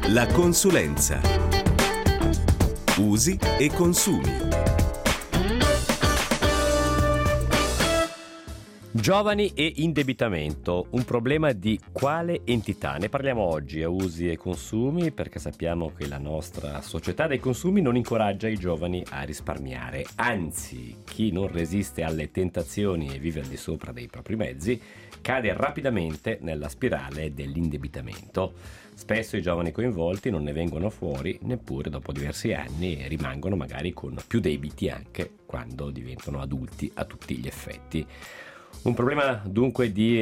La consulenza. Usi e consumi. Giovani e indebitamento, un problema di quale entità? Ne parliamo oggi a Usi e Consumi, perché sappiamo che la nostra società dei consumi non incoraggia i giovani a risparmiare. Anzi, chi non resiste alle tentazioni e vive al di sopra dei propri mezzi cade rapidamente nella spirale dell'indebitamento. Spesso i giovani coinvolti non ne vengono fuori neppure dopo diversi anni e rimangono magari con più debiti anche quando diventano adulti a tutti gli effetti. Un problema dunque di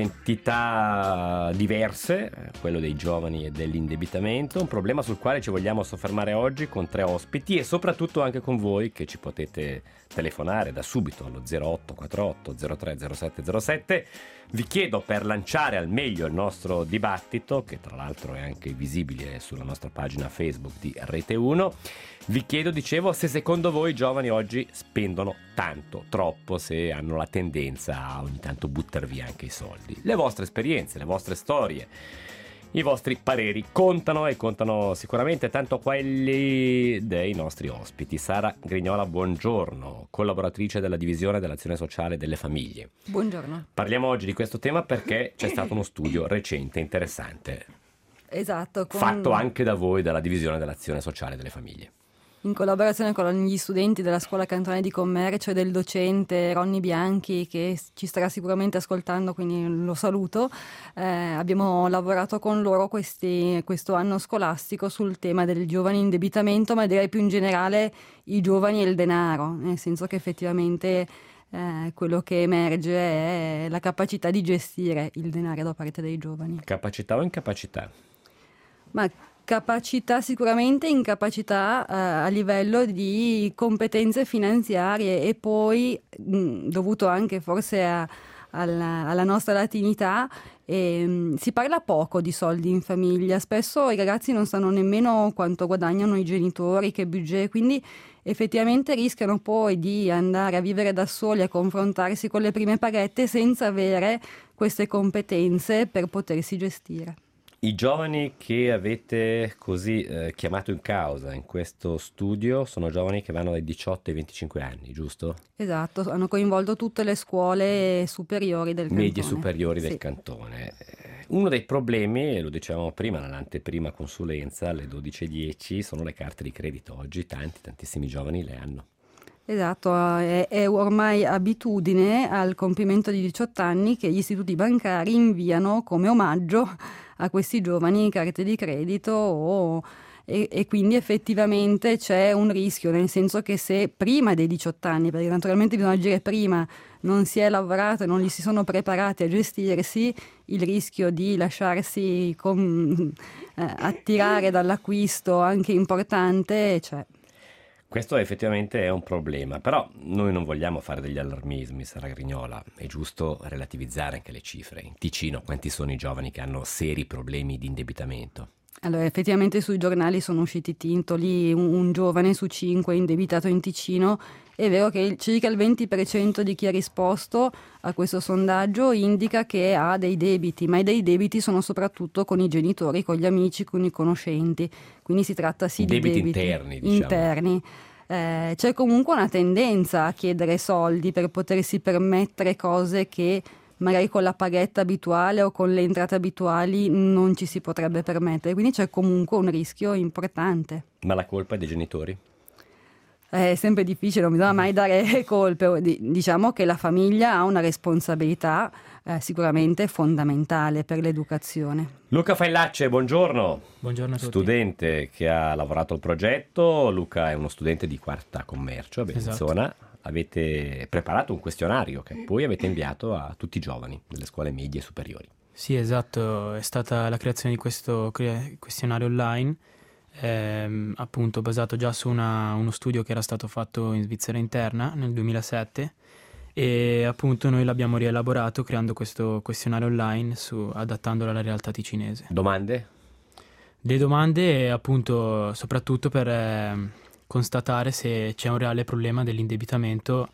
entità diverse, quello dei giovani e dell'indebitamento, un problema sul quale ci vogliamo soffermare oggi con 3 ospiti e soprattutto anche con voi che ci potete telefonare da subito allo 0848 03 07 07. Vi chiedo, per lanciare al meglio il nostro dibattito, che tra l'altro è anche visibile sulla nostra pagina Facebook di Rete 1, vi chiedo, se secondo voi i giovani oggi spendono tanto, troppo, se hanno la tendenza a ogni tanto buttar via anche i soldi. Le vostre esperienze, le vostre storie, i vostri pareri contano e contano sicuramente tanto quelli dei nostri ospiti. Sara Grignola, buongiorno, collaboratrice della divisione dell'azione sociale delle famiglie. Buongiorno. Parliamo oggi di questo tema perché c'è stato uno studio recente, interessante. Esatto. Fatto anche da voi, dalla divisione dell'azione sociale delle famiglie. In collaborazione con gli studenti della Scuola Cantonale di Commercio e del docente Ronny Bianchi, che ci starà sicuramente ascoltando, quindi lo saluto, abbiamo lavorato con loro questo anno scolastico sul tema del giovane indebitamento, ma direi più in generale i giovani e il denaro, nel senso che effettivamente quello che emerge è la capacità di gestire il denaro da parte dei giovani. Capacità o incapacità? Ma capacità sicuramente, incapacità a livello di competenze finanziarie e poi dovuto anche forse alla nostra latinità, si parla poco di soldi in famiglia, spesso i ragazzi non sanno nemmeno quanto guadagnano i genitori, che budget, quindi effettivamente rischiano poi di andare a vivere da soli, a confrontarsi con le prime paghette senza avere queste competenze per potersi gestire. I giovani che avete così chiamato in causa in questo studio sono giovani che vanno dai 18 ai 25 anni, giusto? Esatto, hanno coinvolto tutte le scuole superiori del cantone. Medie superiori del cantone. Uno dei problemi, e lo dicevamo prima nell'anteprima consulenza alle 12:10, sono le carte di credito. Oggi tantissimi giovani le hanno. Esatto, è ormai abitudine al compimento di 18 anni che gli istituti bancari inviano come omaggio a questi giovani carte di credito e quindi effettivamente c'è un rischio, nel senso che se prima dei 18 anni, perché naturalmente bisogna agire prima, non si è lavorato e non li si sono preparati a gestirsi, il rischio di lasciarsi attirare dall'acquisto anche importante c'è. Questo effettivamente è un problema, però noi non vogliamo fare degli allarmismi, Sara Grignola, è giusto relativizzare anche le cifre. In Ticino quanti sono i giovani che hanno seri problemi di indebitamento? Allora, effettivamente sui giornali sono usciti titoli, un giovane su 5 indebitato in Ticino. È vero che circa il 20% di chi ha risposto a questo sondaggio indica che ha dei debiti, ma i dei debiti sono soprattutto con i genitori, con gli amici, con i conoscenti. Quindi si tratta di debiti interni, diciamo. Interni. C'è comunque una tendenza a chiedere soldi per potersi permettere cose che magari con la paghetta abituale o con le entrate abituali non ci si potrebbe permettere, quindi c'è comunque un rischio importante. Ma la colpa è dei genitori? È sempre difficile, non bisogna mai dare colpe. Diciamo che la famiglia ha una responsabilità sicuramente fondamentale per l'educazione. Luca Faillacce, buongiorno. Buongiorno a tutti. Studente che ha lavorato al progetto. Luca è uno studente di quarta commercio a Bellinzona. Esatto. Avete preparato un questionario che poi avete inviato a tutti i giovani delle scuole medie e superiori. Sì, esatto, è stata la creazione di questo questionario online, appunto basato già su uno studio che era stato fatto in Svizzera interna nel 2007 e appunto noi l'abbiamo rielaborato creando questo questionario online adattandolo alla realtà ticinese. Domande? Le domande appunto soprattutto per constatare se c'è un reale problema dell'indebitamento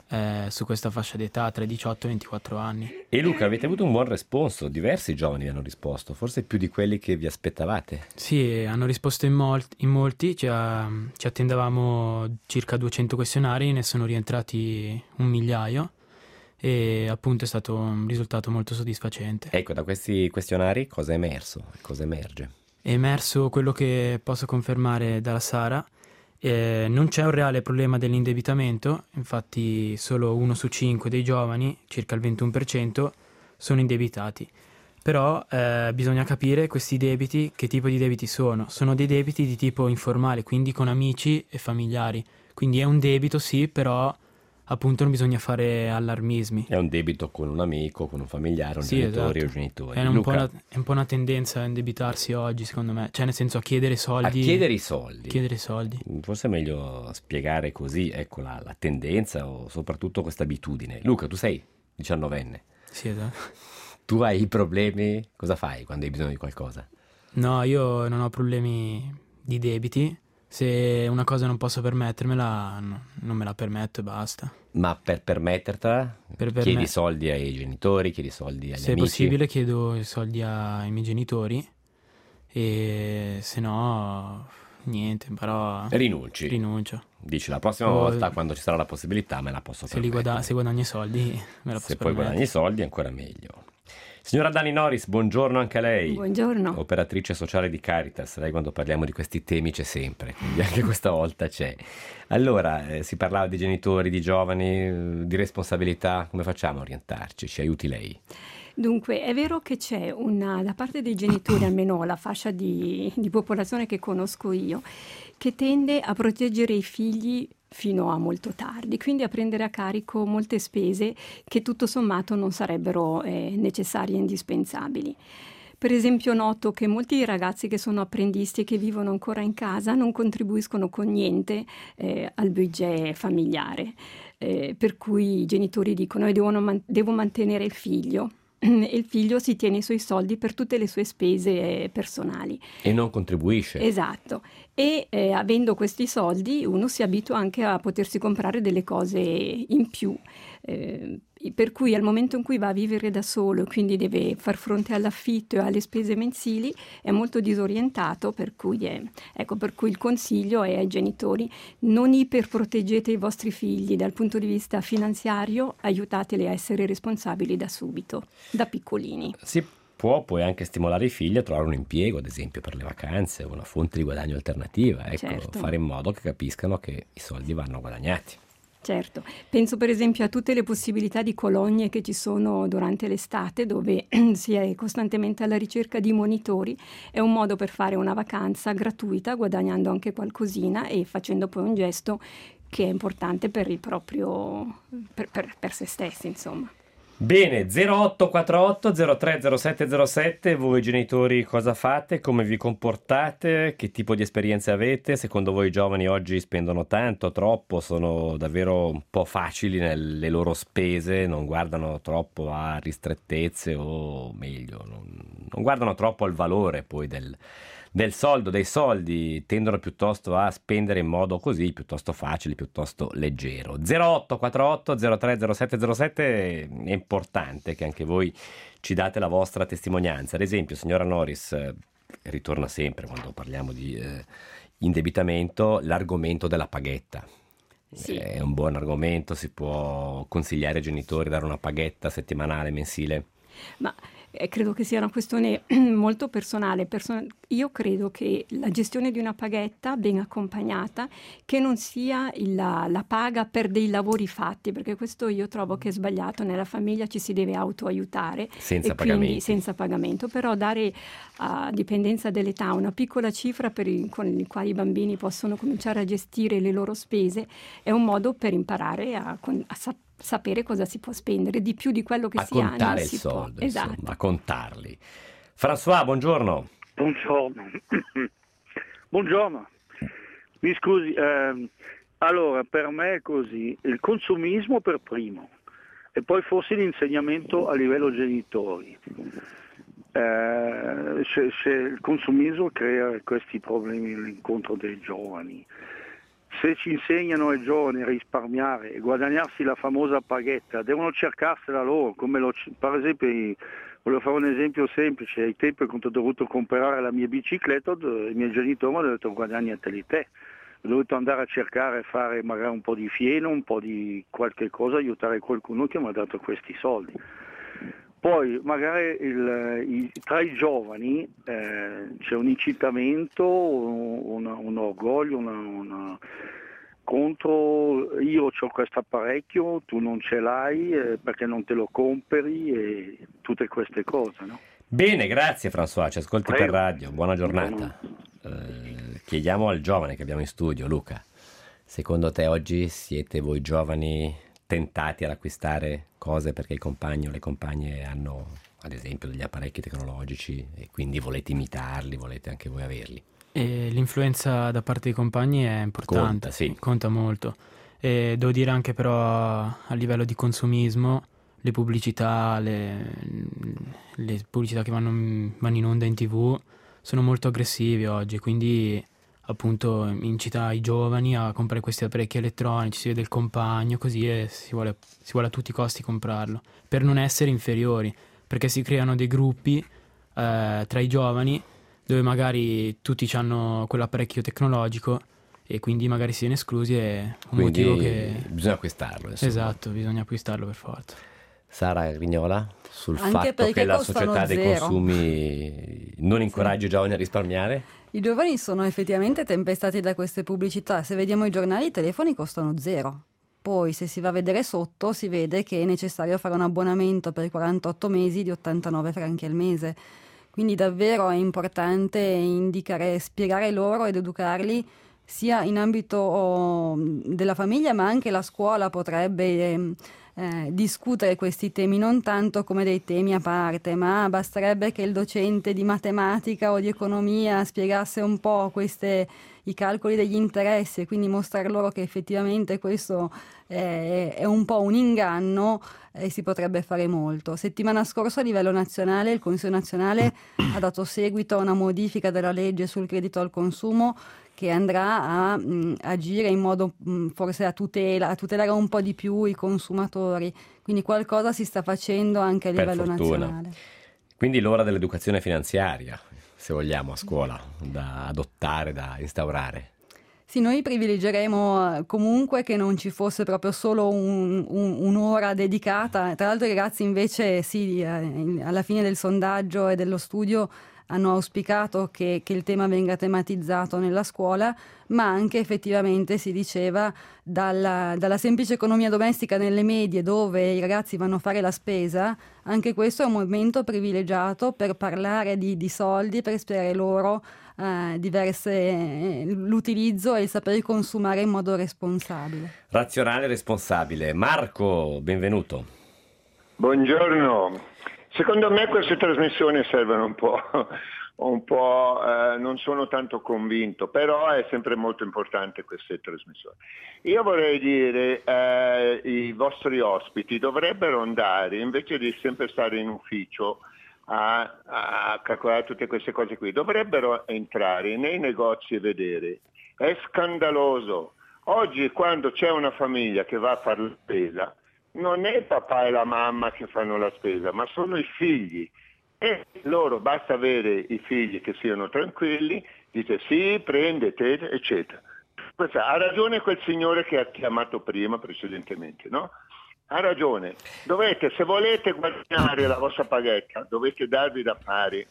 su questa fascia d'età tra i 18 e i 24 anni. E Luca, avete avuto un buon responso, diversi giovani hanno risposto, forse più di quelli che vi aspettavate. Sì, hanno risposto in molti, ci attendavamo circa 200 questionari, ne sono rientrati 1 migliaio e appunto è stato un risultato molto soddisfacente. Ecco, da questi questionari cosa è emerso? Cosa emerge? È emerso quello che posso confermare dalla Sara. Non c'è un reale problema dell'indebitamento, infatti solo 1 su 5 dei giovani, circa il 21%, sono indebitati. Però bisogna capire questi debiti, che tipo di debiti sono. Sono dei debiti di tipo informale, quindi con amici e familiari. Quindi è un debito sì, però appunto non bisogna fare allarmismi. È un debito con un amico, con un familiare, un Sì, genitore esatto. o genitori. È Luca, è un po' una tendenza a indebitarsi oggi, secondo me. Cioè, nel senso, a chiedere soldi. a chiedere i soldi. Chiedere soldi. Forse è meglio spiegare così, ecco, la tendenza o soprattutto questa abitudine. Luca, tu sei 19enne. Sì, esatto. Tu hai problemi? Cosa fai quando hai bisogno di qualcosa? No, io non ho problemi di debiti. Se una cosa non posso permettermela, non me la permetto e basta. Ma per permettertela, chiedi soldi ai genitori, chiedi soldi agli Se è amici? possibile chiedo i soldi ai miei genitori e se no niente, però rinuncio. Dici la prossima volta quando ci sarà la possibilità me la posso permettere. Se guadagno i soldi me la posso Se poi permettere. guadagni i soldi ancora meglio. Signora Dani Norris, buongiorno anche a lei. Buongiorno. Operatrice sociale di Caritas. Lei quando parliamo di questi temi c'è sempre, quindi anche questa volta c'è. Allora, si parlava di genitori, di giovani, di responsabilità. Come facciamo a orientarci? Ci aiuti lei? Dunque, è vero che c'è da parte dei genitori, almeno la fascia di popolazione che conosco io, che tende a proteggere i figli fino a molto tardi, quindi a prendere a carico molte spese che tutto sommato non sarebbero necessarie e indispensabili. Per esempio noto che molti ragazzi che sono apprendisti e che vivono ancora in casa non contribuiscono con niente al budget familiare, per cui i genitori dicono devo mantenere il figlio. E il figlio si tiene i suoi soldi per tutte le sue spese personali. E non contribuisce. Esatto. E avendo questi soldi uno si abitua anche a potersi comprare delle cose in più. Per cui al momento in cui va a vivere da solo, quindi deve far fronte all'affitto e alle spese mensili, è molto disorientato, per cui il consiglio è ai genitori: non iperproteggete i vostri figli dal punto di vista finanziario, aiutateli a essere responsabili da subito, da piccolini. Puoi anche stimolare i figli a trovare un impiego, ad esempio per le vacanze, una fonte di guadagno alternativa, ecco, certo. Fare in modo che capiscano che i soldi vanno guadagnati. Certo, penso per esempio a tutte le possibilità di colonie che ci sono durante l'estate, dove si è costantemente alla ricerca di monitori. È un modo per fare una vacanza gratuita, guadagnando anche qualcosina e facendo poi un gesto che è importante per il proprio, per se stessi, insomma. Bene, 0848 030707, voi genitori cosa fate, come vi comportate, che tipo di esperienze avete? Secondo voi i giovani oggi spendono tanto, troppo, sono davvero un po' facili nelle loro spese, non guardano troppo a ristrettezze o meglio, non guardano troppo al valore poi del soldo, dei soldi, tendono piuttosto a spendere in modo così, piuttosto facile, piuttosto leggero. 0848 030707, è importante che anche voi ci date la vostra testimonianza. Ad esempio, signora Norris, ritorna sempre quando parliamo di indebitamento l'argomento della paghetta. Sì. È un buon argomento, si può consigliare ai genitori dare una paghetta settimanale, mensile? Ma credo che sia una questione molto personale. Io credo che la gestione di una paghetta ben accompagnata, che non sia la paga per dei lavori fatti, perché questo io trovo che è sbagliato. Nella famiglia ci si deve autoaiutare senza pagamento, però dare a dipendenza dell'età una piccola cifra con il quale i bambini possono cominciare a gestire le loro spese è un modo per imparare a sapere cosa si può spendere, di più di quello che si ha. A contare il soldo, insomma, a contarli. François, buongiorno. Buongiorno. Mi scusi, allora per me è così, il consumismo per primo e poi forse l'insegnamento a livello genitori. Se il consumismo crea questi problemi all'incontro dei giovani. se ci insegnano ai giovani a risparmiare e guadagnarsi la famosa paghetta, devono cercarsela loro, per esempio, volevo fare un esempio semplice: ai tempi quando ho dovuto comprare la mia bicicletta, i miei genitori mi hanno detto guadagnateli te. Ho dovuto andare a cercare, fare magari un po' di fieno, un po' di qualche cosa, aiutare qualcuno che mi ha dato questi soldi. Poi magari tra i giovani c'è un incitamento, un orgoglio, contro io ho questo apparecchio, tu non ce l'hai, perché non te lo compri, e tutte queste cose, no? Bene, grazie François, ci ascolti Prego. per radio, buona giornata. Chiediamo al giovane che abbiamo in studio, Luca, secondo te oggi siete voi giovani tentati ad acquistare cose perché il compagno o le compagne hanno ad esempio degli apparecchi tecnologici e quindi volete imitarli, volete anche voi averli? E l'influenza da parte dei compagni è importante, Conta, sì. conta molto. E devo dire anche però a livello di consumismo, le pubblicità, le pubblicità che vanno in onda in TV sono molto aggressive oggi, quindi appunto incita i giovani a comprare questi apparecchi elettronici, si vede il compagno così e si vuole a tutti i costi comprarlo, per non essere inferiori, perché si creano dei gruppi tra i giovani dove magari tutti hanno quell'apparecchio tecnologico e quindi magari si viene esclusi, è un Quindi motivo che... bisogna acquistarlo, insomma. Esatto, bisogna acquistarlo per forza. Sara Grignola, sul Anche fatto perché che la costano società dei zero. consumi non incoraggia i giovani a risparmiare? I giovani sono effettivamente tempestati da queste pubblicità. Se vediamo i giornali, i telefoni costano zero. Poi se si va a vedere sotto si vede che è necessario fare un abbonamento per 48 mesi di 89 franchi al mese. Quindi davvero è importante spiegare loro ed educarli sia in ambito della famiglia, ma anche la scuola potrebbe discutere questi temi non tanto come dei temi a parte, ma basterebbe che il docente di matematica o di economia spiegasse un po' i calcoli degli interessi e quindi mostrare loro che effettivamente questo è un po' un inganno, e si potrebbe fare molto. Settimana scorsa a livello nazionale il Consiglio nazionale ha dato seguito a una modifica della legge sul credito al consumo che andrà a agire in modo forse a tutelare un po' di più i consumatori, quindi qualcosa si sta facendo anche a Per livello fortuna. nazionale. Quindi l'ora dell'educazione finanziaria, se vogliamo, a scuola, da adottare, da instaurare. Sì, noi privilegeremo comunque che non ci fosse proprio solo un'ora dedicata. Tra l'altro i ragazzi invece sì, alla fine del sondaggio e dello studio hanno auspicato che il tema venga tematizzato nella scuola, ma anche effettivamente si diceva dalla semplice economia domestica nelle medie dove i ragazzi vanno a fare la spesa, anche questo è un momento privilegiato per parlare di soldi, per spiegare loro l'utilizzo e il saper consumare in modo responsabile. Razionale e responsabile. Marco, benvenuto. Buongiorno. Secondo me queste trasmissioni servono un po', non sono tanto convinto, però è sempre molto importante queste trasmissioni. Io vorrei dire, i vostri ospiti dovrebbero andare, invece di sempre stare in ufficio a calcolare tutte queste cose qui, dovrebbero entrare nei negozi e vedere. È scandaloso. Oggi quando c'è una famiglia che va a fare la spesa, non è il papà e la mamma che fanno la spesa, ma sono i figli. E loro basta avere i figli che siano tranquilli, dite sì, prendete, eccetera. Ha ragione quel signore che ha chiamato precedentemente, no? Ha ragione. Se volete guadagnare la vostra paghetta, dovete darvi da fare.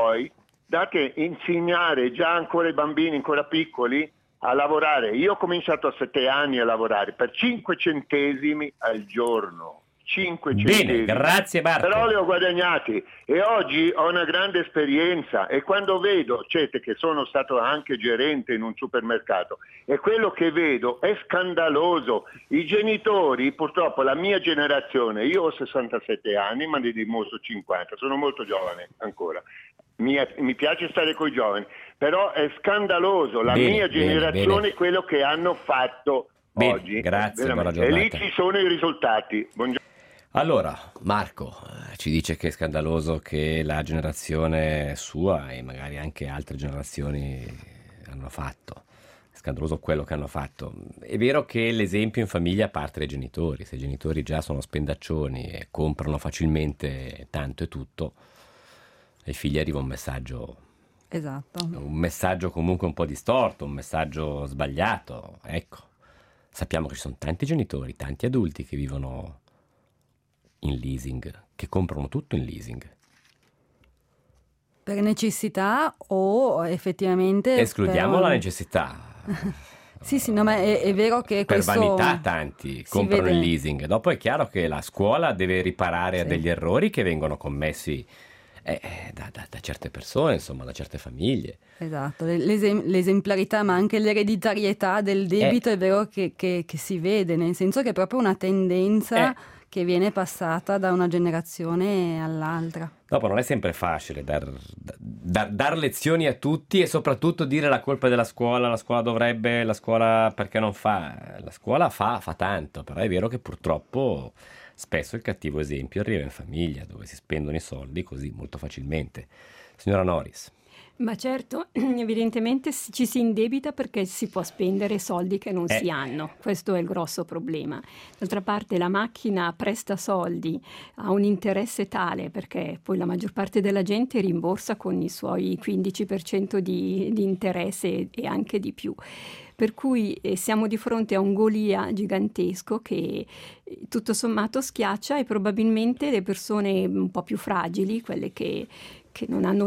Insegnare già ancora i bambini, ancora piccoli, a lavorare. Io ho cominciato a 7 anni a lavorare per 5 centesimi al giorno. 5 centesimi. Bene, grazie Marco. Però li ho guadagnati e oggi ho una grande esperienza e quando vedo, che sono stato anche gerente in un supermercato, e quello che vedo è scandaloso. I genitori, purtroppo la mia generazione, io ho 67 anni ma ne dimostro 50, sono molto giovane ancora. Mi piace stare con i giovani, però è scandaloso la mia generazione quello che hanno fatto oggi. Grazie, buona giornata. E lì ci sono i risultati. Buongiorno. Allora, Marco ci dice che è scandaloso che la generazione sua e magari anche altre generazioni hanno fatto. scandaloso quello che hanno fatto. È vero che l'esempio in famiglia parte dai genitori. Se i genitori già sono spendaccioni e comprano facilmente tanto e tutto, ai figli arriva un messaggio. Esatto. Un messaggio comunque un po' distorto, un messaggio sbagliato. Ecco, sappiamo che ci sono tanti genitori, tanti adulti che vivono in leasing, che comprano tutto in leasing. Per necessità o effettivamente... Escludiamo la necessità. Sì, no, ma è vero che Per questo... vanità tanti comprano vede. il leasing. Dopo è chiaro che la scuola deve riparare a Sì. degli errori che vengono commessi da certe persone, insomma, da certe famiglie. Esatto, l'esemplarità ma anche l'ereditarietà del debito è vero che si vede, nel senso che è proprio una tendenza che viene passata da una generazione all'altra. Dopo non è sempre facile dar lezioni a tutti e soprattutto dire la colpa è della scuola, la scuola dovrebbe, la scuola perché non fa. La scuola fa tanto, però è vero che purtroppo spesso il cattivo esempio arriva in famiglia dove si spendono i soldi così molto facilmente. Signora Noris. Ma certo, evidentemente ci si indebita perché si può spendere soldi che non si hanno, questo è il grosso problema. D'altra parte la macchina presta soldi a un interesse tale perché poi la maggior parte della gente rimborsa con i suoi 15% di interesse e anche di più. Per cui siamo di fronte a un Golia gigantesco che tutto sommato schiaccia e probabilmente le persone un po' più fragili, quelle che non hanno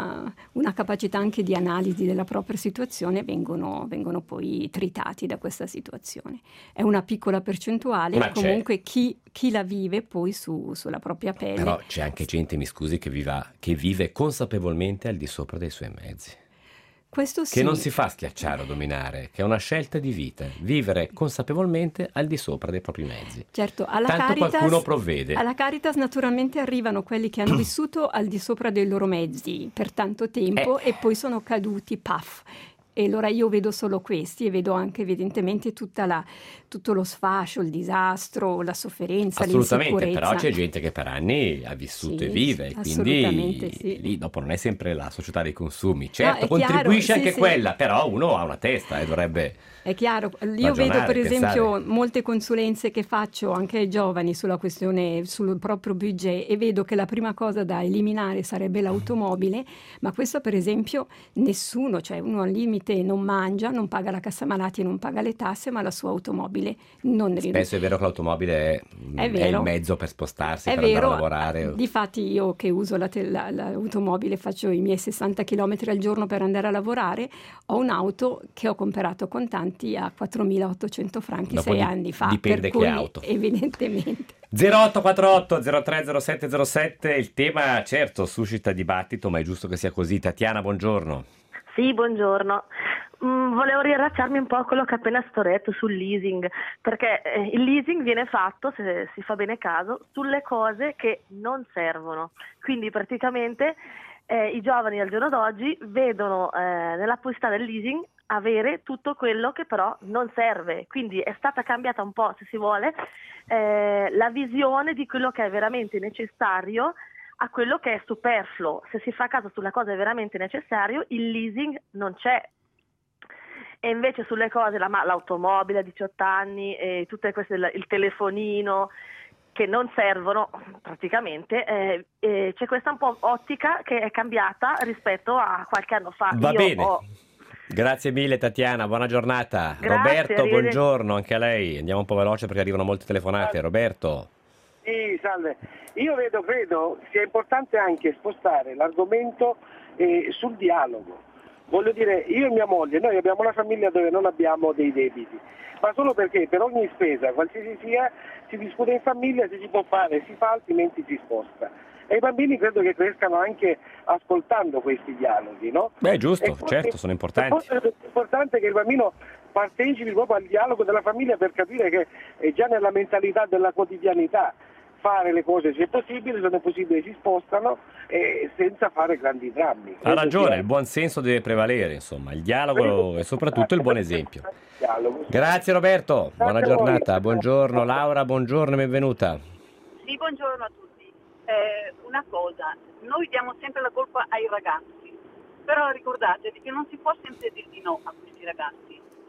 una capacità anche di analisi della propria situazione, vengono poi tritati da questa situazione. È una piccola percentuale, ma comunque chi la vive poi sulla propria pelle. Però c'è anche gente, mi scusi, che vive consapevolmente al di sopra dei suoi mezzi. Questo sì. Che non si fa schiacciare o dominare, che è una scelta di vita, vivere consapevolmente al di sopra dei propri mezzi. Certo, Tanto qualcuno provvede. Alla Caritas naturalmente arrivano quelli che hanno vissuto al di sopra dei loro mezzi per tanto tempo e poi sono caduti, paf. E allora io vedo solo questi e vedo anche evidentemente tutto lo sfascio, il disastro, la sofferenza, assolutamente, l'insicurezza. però c'è gente che per anni ha vissuto e vive, quindi lì dopo non è sempre la società dei consumi. Certo, contribuisce anche quella, però uno ha una testa e dovrebbe... È chiaro, io vedo per esempio molte consulenze che faccio anche ai giovani sulla questione, sul proprio budget, e vedo che la prima cosa da eliminare sarebbe l'automobile, ma questo per esempio nessuno, cioè uno al limite non mangia, non paga la cassa malati e non paga le tasse, ma la sua automobile non Spesso è vero che l'automobile è il mezzo per spostarsi, per andare a lavorare. Difatti io che uso l'automobile, faccio i miei 60 km al giorno per andare a lavorare, ho un'auto che ho comprato contanti a 4.800 franchi 6 anni fa. Dipende per cui, che auto. Evidentemente. 0848 030707, il tema certo suscita dibattito, ma è giusto che sia così. Tatiana, buongiorno. Sì, buongiorno. Volevo riallacciarmi un po' a quello che ha appena stato detto sul leasing, perché il leasing viene fatto, se si fa bene caso, sulle cose che non servono. Quindi praticamente i giovani al giorno d'oggi vedono nell'acquistare il leasing avere tutto quello che però non serve, quindi è stata cambiata un po', se si vuole, la visione di quello che è veramente necessario a quello che è superfluo. Se si fa caso sulla cosa è veramente necessario, il leasing non c'è. E invece sulle cose, l'automobile a 18 anni, tutte queste, il telefonino, che non servono praticamente, c'è questa un po' ottica che è cambiata rispetto a qualche anno fa. Va bene. Grazie mille Tatiana, buona giornata. Grazie, Roberto, buongiorno anche a lei. Andiamo un po' veloce perché arrivano molte telefonate. Roberto. Sì, salve. Io credo sia importante anche spostare l'argomento sul dialogo. Voglio dire, io e mia moglie, noi abbiamo una famiglia dove non abbiamo dei debiti, ma solo perché per ogni spesa, qualsiasi sia, si discute in famiglia, se si può fare, si fa, altrimenti si sposta. E i bambini credo che crescano anche ascoltando questi dialoghi, no? Beh, giusto, certo, sono importanti. È importante che il bambino partecipi proprio al dialogo della famiglia per capire che è già nella mentalità della quotidianità fare le cose, se è possibile, se non è possibile si spostano senza fare grandi drammi. Ha ragione, il buon senso deve prevalere, insomma, il dialogo e soprattutto il buon esempio. Grazie Roberto, buona giornata, buongiorno Laura, buongiorno e benvenuta. Sì, buongiorno a tutti. Una cosa, noi diamo sempre la colpa ai ragazzi, però ricordatevi che non si può sempre dire di no a questi ragazzi,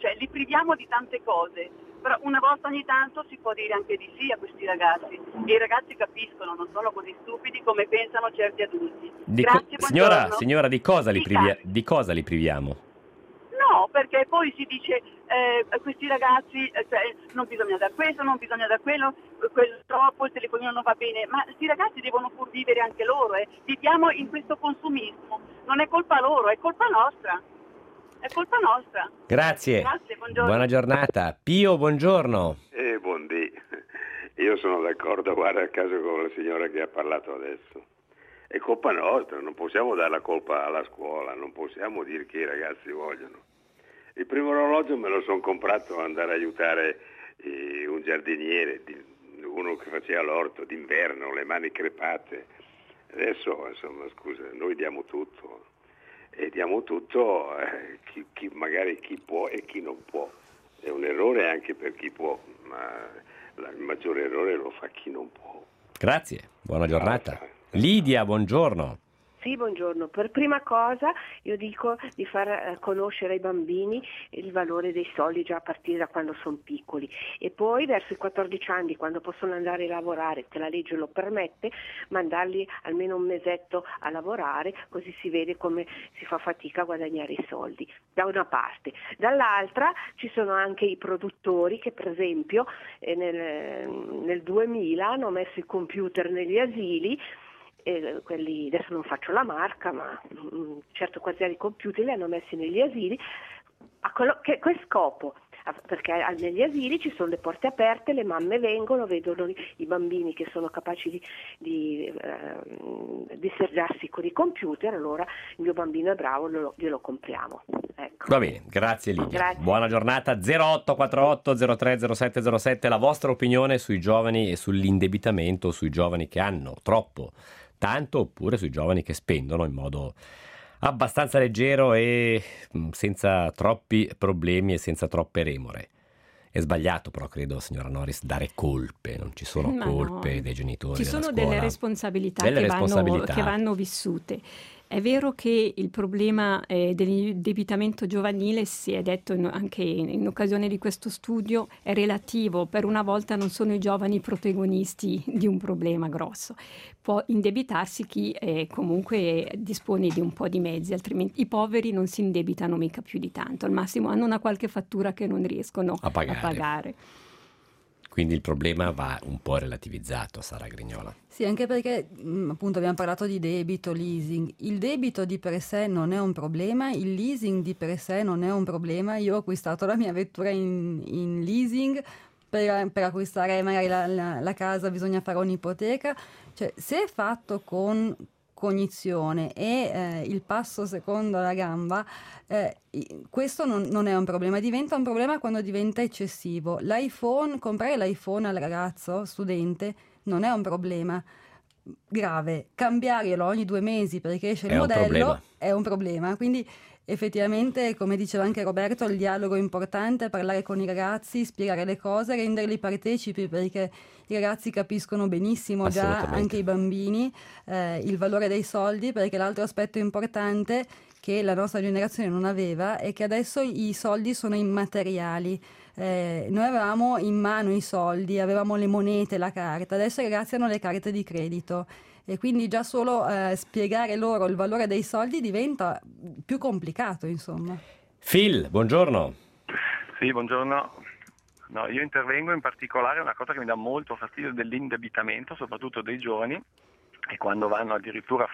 cioè li priviamo di tante cose, però una volta ogni tanto si può dire anche di sì a questi ragazzi, e i ragazzi capiscono, non sono così stupidi come pensano certi adulti. Grazie, signora, di cosa li priviamo? No, perché poi si dice a questi ragazzi cioè, non bisogna dar questo, non bisogna dar quello troppo, il telefonino non va bene, ma questi ragazzi devono pur vivere anche loro, viviamo in questo consumismo, non è colpa loro, è colpa nostra. È colpa nostra. Grazie. Buongiorno. Buona giornata. Pio, buongiorno. Buondì. Io sono d'accordo, guarda il caso con la signora che ha parlato adesso. È colpa nostra, non possiamo dare la colpa alla scuola, non possiamo dire che i ragazzi vogliono. Il primo orologio me lo sono comprato per andare a aiutare un giardiniere, uno che faceva l'orto d'inverno, le mani crepate. Adesso, insomma, scusa, noi diamo tutto. E diamo tutto magari chi può e chi non può. È un errore anche per chi può, ma il maggiore errore lo fa chi non può. Grazie, buona giornata. Lidia, buongiorno. Sì, buongiorno. Per prima cosa io dico di far conoscere ai bambini il valore dei soldi già a partire da quando sono piccoli, e poi verso i 14 anni, quando possono andare a lavorare, che la legge lo permette, mandarli almeno un mesetto a lavorare, così si vede come si fa fatica a guadagnare i soldi, da una parte. Dall'altra ci sono anche i produttori che per esempio nel 2000 hanno messo i computer negli asili. Quelli, adesso non faccio la marca, ma certo quasi computer li hanno messi negli asili che scopo? Perché negli asili ci sono le porte aperte, le mamme vengono, vedono i bambini che sono capaci di servirsi con i computer, allora il mio bambino è bravo, glielo compriamo. Ecco. Va bene, grazie Lidia. Grazie. Buona giornata. 0848 03 0707, la vostra opinione sui giovani e sull'indebitamento, sui giovani che hanno troppo, tanto, oppure sui giovani che spendono in modo abbastanza leggero e senza troppi problemi e senza troppe remore. È sbagliato però, credo, signora Norris, dare colpe, non ci sono colpe dei genitori. Ci sono delle responsabilità, che vanno vissute. È vero che il problema dell'indebitamento giovanile, si è detto anche in occasione di questo studio, è relativo. Per una volta non sono i giovani protagonisti di un problema grosso. Può indebitarsi chi comunque dispone di un po' di mezzi, altrimenti i poveri non si indebitano mica più di tanto. Al massimo hanno una qualche fattura che non riescono a pagare. Quindi il problema va un po' relativizzato, Sara Grignola. Sì, anche perché appunto abbiamo parlato di debito, leasing. Il debito di per sé non è un problema, il leasing di per sé non è un problema. Io ho acquistato la mia vettura in leasing, per acquistare magari la casa bisogna fare un'ipoteca. Cioè, se è fatto con cognizione e il passo secondo la gamba, questo non è un problema. Diventa un problema quando diventa eccessivo. Comprare l'iPhone al ragazzo studente non è un problema grave, cambiarlo ogni 2 mesi perché esce il modello è un problema. Quindi effettivamente, come diceva anche Roberto, il dialogo è importante, parlare con i ragazzi, spiegare le cose, renderli partecipi, perché i ragazzi capiscono benissimo, già anche i bambini, il valore dei soldi, perché l'altro aspetto importante che la nostra generazione non aveva è che adesso i soldi sono immateriali. Noi avevamo in mano i soldi, avevamo le monete, la carta, adesso i ragazzi hanno le carte di credito. E quindi già solo spiegare loro il valore dei soldi diventa più complicato, insomma. Phil, buongiorno. Sì, buongiorno. No, io intervengo in particolare una cosa che mi dà molto fastidio dell'indebitamento, soprattutto dei giovani, e quando vanno addirittura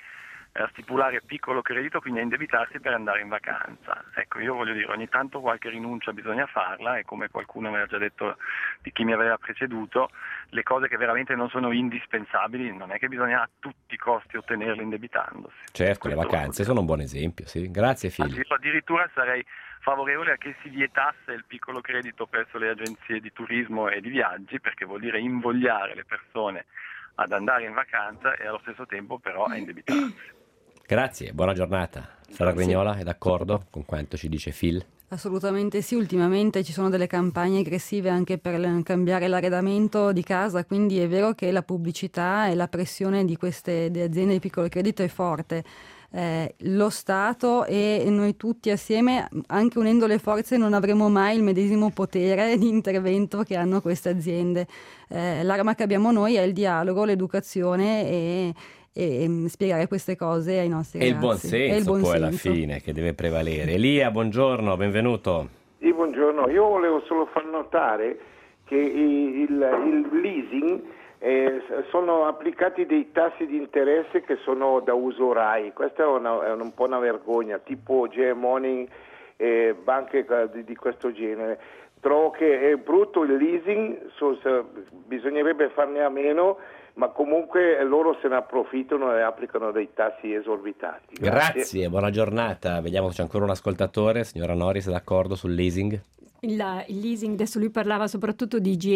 a stipulare piccolo credito, quindi a indebitarsi per andare in vacanza. Ecco, io voglio dire, ogni tanto qualche rinuncia bisogna farla, e come qualcuno mi ha già detto di chi mi aveva preceduto, le cose che veramente non sono indispensabili non è che bisogna a tutti i costi ottenerle indebitandosi. Certo, le vacanze sono un buon esempio, sì. Grazie Phil. Io addirittura sarei favorevole a che si vietasse il piccolo credito presso le agenzie di turismo e di viaggi, perché vuol dire invogliare le persone ad andare in vacanza e allo stesso tempo però a indebitarsi. Grazie, buona giornata. Sara Grignola è d'accordo con quanto ci dice Phil? Assolutamente sì, ultimamente ci sono delle campagne aggressive anche per cambiare l'arredamento di casa, quindi è vero che la pubblicità e la pressione di queste aziende di piccolo credito è forte. Lo Stato e noi tutti assieme, anche unendo le forze, non avremo mai il medesimo potere di intervento che hanno queste aziende. L'arma che abbiamo noi è il dialogo, l'educazione e spiegare queste cose ai nostri ragazzi. E il buon senso poi alla fine che deve prevalere. Elia, buongiorno, benvenuto. Sì, buongiorno. Io volevo solo far notare che il leasing sono applicati dei tassi di interesse che sono da usurai. Questa è un po' una vergogna, tipo GM Money e banche di questo genere. Trovo che è brutto il leasing, bisognerebbe farne a meno, ma comunque loro se ne approfittano e applicano dei tassi esorbitanti. Grazie, buona giornata. Vediamo se c'è ancora un ascoltatore. Signora Noris, è d'accordo sul leasing? Il leasing, adesso lui parlava soprattutto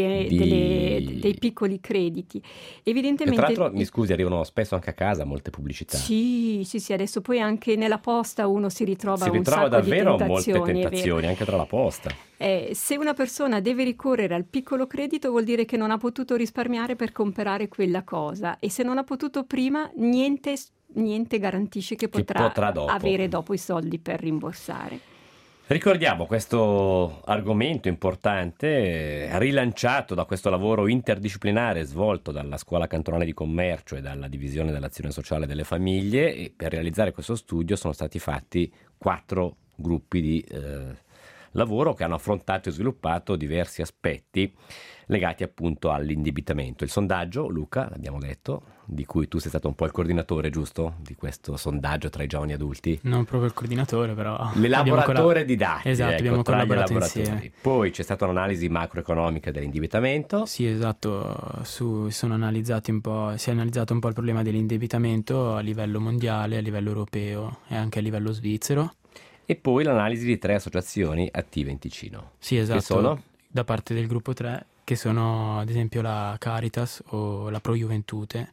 dei piccoli crediti. Evidentemente, e tra l'altro, mi scusi, arrivano spesso anche a casa molte pubblicità. Sì, adesso poi anche nella posta uno si ritrova davvero di molte tentazioni, anche tra la posta. Se una persona deve ricorrere al piccolo credito vuol dire che non ha potuto risparmiare per comprare quella cosa, e se non ha potuto prima, niente garantisce che potrà avere dopo i soldi per rimborsare. Ricordiamo questo argomento importante, rilanciato da questo lavoro interdisciplinare svolto dalla Scuola Cantonale di Commercio e dalla Divisione dell'Azione Sociale delle Famiglie, e per realizzare questo studio sono stati fatti 4 gruppi di lavoro che hanno affrontato e sviluppato diversi aspetti legati appunto all'indebitamento. Il sondaggio, Luca, l'abbiamo detto, di cui tu sei stato un po' il coordinatore, giusto? Di questo sondaggio tra i giovani adulti. Non proprio il coordinatore, però. L'elaboratore di dati. Esatto, abbiamo collaborato insieme. Poi c'è stata un'analisi macroeconomica dell'indebitamento. Sì, esatto. Si è analizzato un po' il problema dell'indebitamento a livello mondiale, a livello europeo e anche a livello svizzero. E poi l'analisi di 3 associazioni attive in Ticino. Sì, esatto. Che sono? Da parte del gruppo 3, che sono ad esempio la Caritas o la Pro Juventute.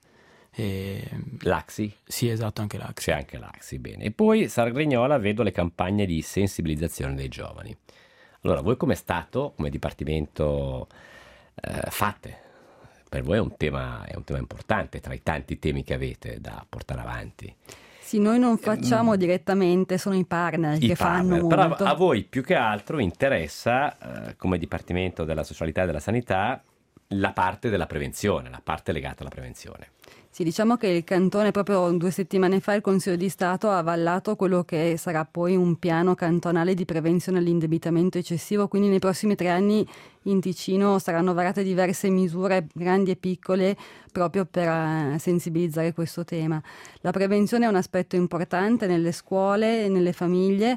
L'Axi? Sì, esatto, anche l'Axi. C'è anche l'Axi, bene. E poi Sargrignola vedo le campagne di sensibilizzazione dei giovani. Allora, voi come Stato, come Dipartimento, fate? Per voi è un tema importante tra i tanti temi che avete da portare avanti. Sì, noi non facciamo direttamente, sono i partner che fanno molto. Però a voi più che altro interessa, come Dipartimento della Socialità e della Sanità, la parte della prevenzione, la parte legata alla prevenzione. Sì, diciamo che il Cantone proprio 2 settimane fa il Consiglio di Stato ha avallato quello che sarà poi un piano cantonale di prevenzione all'indebitamento eccessivo, quindi nei prossimi 3 anni in Ticino saranno varate diverse misure grandi e piccole proprio per sensibilizzare questo tema. La prevenzione è un aspetto importante nelle scuole e nelle famiglie,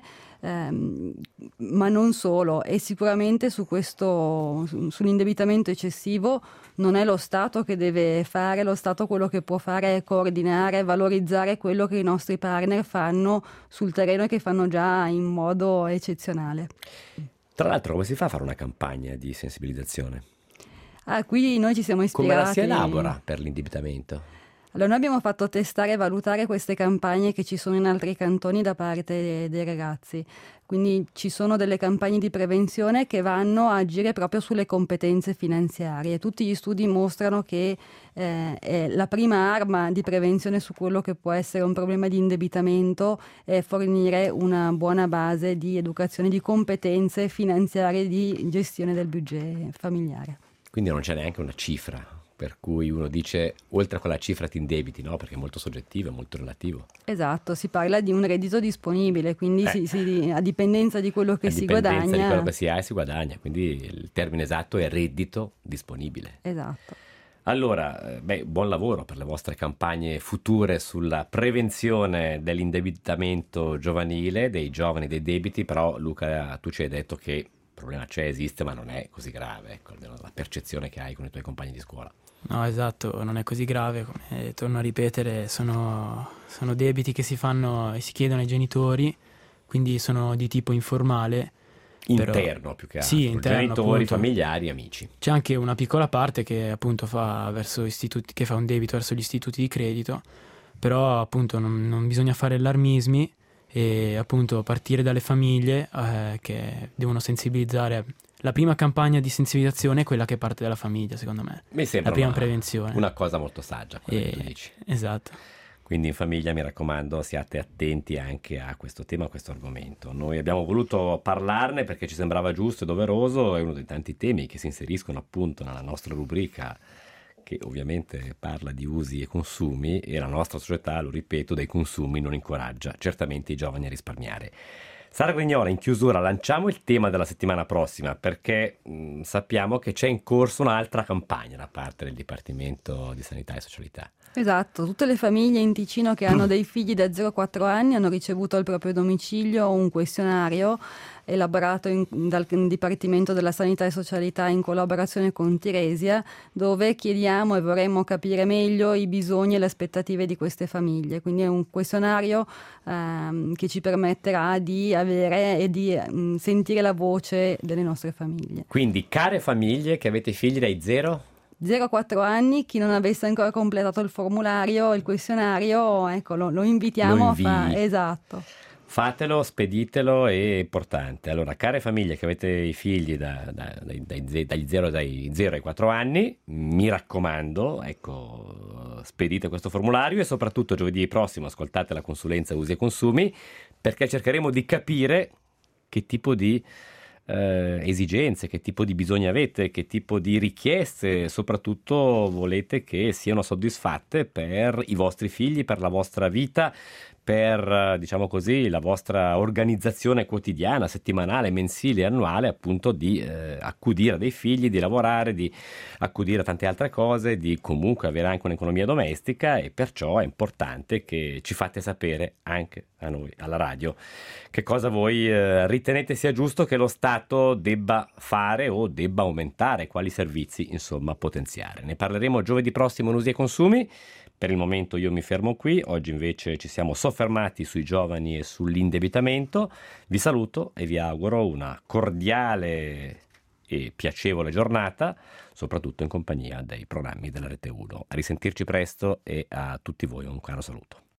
ma non solo, e sicuramente sull'indebitamento eccessivo non è lo Stato che deve fare, lo Stato quello che può fare è coordinare, valorizzare quello che i nostri partner fanno sul terreno e che fanno già in modo eccezionale. Tra l'altro, come si fa a fare una campagna di sensibilizzazione? Qui noi ci siamo ispirati. Come la si elabora per l'indebitamento? Allora, noi abbiamo fatto testare e valutare queste campagne che ci sono in altri cantoni da parte dei ragazzi. Quindi ci sono delle campagne di prevenzione che vanno a agire proprio sulle competenze finanziarie. Tutti gli studi mostrano che la prima arma di prevenzione su quello che può essere un problema di indebitamento è fornire una buona base di educazione, di competenze finanziarie, di gestione del budget familiare. Quindi non c'è neanche una cifra per cui uno dice oltre a quella cifra ti indebiti, no? Perché è molto soggettivo, è molto relativo. Esatto, si parla di un reddito disponibile, quindi a dipendenza di quello che si guadagna. A dipendenza di quello che si ha e si guadagna, quindi il termine esatto è reddito disponibile. Esatto. Allora, buon lavoro per le vostre campagne future sulla prevenzione dell'indebitamento giovanile, dei giovani, dei debiti, però Luca, tu ci hai detto che il problema esiste, ma non è così grave, ecco, almeno la percezione che hai con i tuoi compagni di scuola. No, esatto, non è così grave, come torno a ripetere, sono debiti che si fanno e si chiedono ai genitori, quindi sono di tipo informale. Interno più che altro, sì, interno, genitori, appunto. Familiari, amici. C'è anche una piccola parte che appunto fa un debito verso gli istituti di credito, però appunto non bisogna fare allarmismi e appunto partire dalle famiglie che devono sensibilizzare. La prima campagna di sensibilizzazione è quella che parte dalla famiglia, secondo me. Mi sembra la prima prevenzione. Una cosa molto saggia, quella che tu dici. Esatto. Quindi in famiglia, mi raccomando, siate attenti anche a questo tema, a questo argomento. Noi abbiamo voluto parlarne perché ci sembrava giusto e doveroso, è uno dei tanti temi che si inseriscono appunto nella nostra rubrica, che ovviamente parla di usi e consumi, e la nostra società, lo ripeto, dei consumi non incoraggia certamente i giovani a risparmiare. Sara Grignola, in chiusura lanciamo il tema della settimana prossima, perché sappiamo che c'è in corso un'altra campagna da parte del Dipartimento di Sanità e Socialità. Esatto, tutte le famiglie in Ticino che hanno dei figli da 0 a 4 anni hanno ricevuto al proprio domicilio un questionario elaborato dal Dipartimento della Sanità e Socialità in collaborazione con Tiresia, dove chiediamo e vorremmo capire meglio i bisogni e le aspettative di queste famiglie. Quindi è un questionario che ci permetterà di avere e di sentire la voce delle nostre famiglie. Quindi, care famiglie che avete figli dai 0 a 4 anni, chi non avesse ancora completato il formulario, il questionario, ecco, lo invitiamo a fare. Esatto. Fatelo, speditelo, è importante. Allora, care famiglie che avete i figli dai 0 ai 4 anni, mi raccomando, ecco, spedite questo formulario e soprattutto giovedì prossimo ascoltate la consulenza usi e consumi, perché cercheremo di capire che tipo di esigenze, che tipo di bisogni avete, che tipo di richieste soprattutto volete che siano soddisfatte per i vostri figli, per la vostra vita, per, diciamo così, la vostra organizzazione quotidiana, settimanale, mensile, annuale, appunto di accudire dei figli, di lavorare, di accudire a tante altre cose, di comunque avere anche un'economia domestica, e perciò è importante che ci fate sapere anche a noi, alla radio, che cosa voi ritenete sia giusto che lo Stato debba fare o debba aumentare, quali servizi insomma potenziare. Ne parleremo giovedì prossimo in Usi e Consumi. Per il momento io mi fermo qui, oggi invece ci siamo soffermati sui giovani e sull'indebitamento. Vi saluto e vi auguro una cordiale e piacevole giornata, soprattutto in compagnia dei programmi della Rete 1. A risentirci presto e a tutti voi un caro saluto.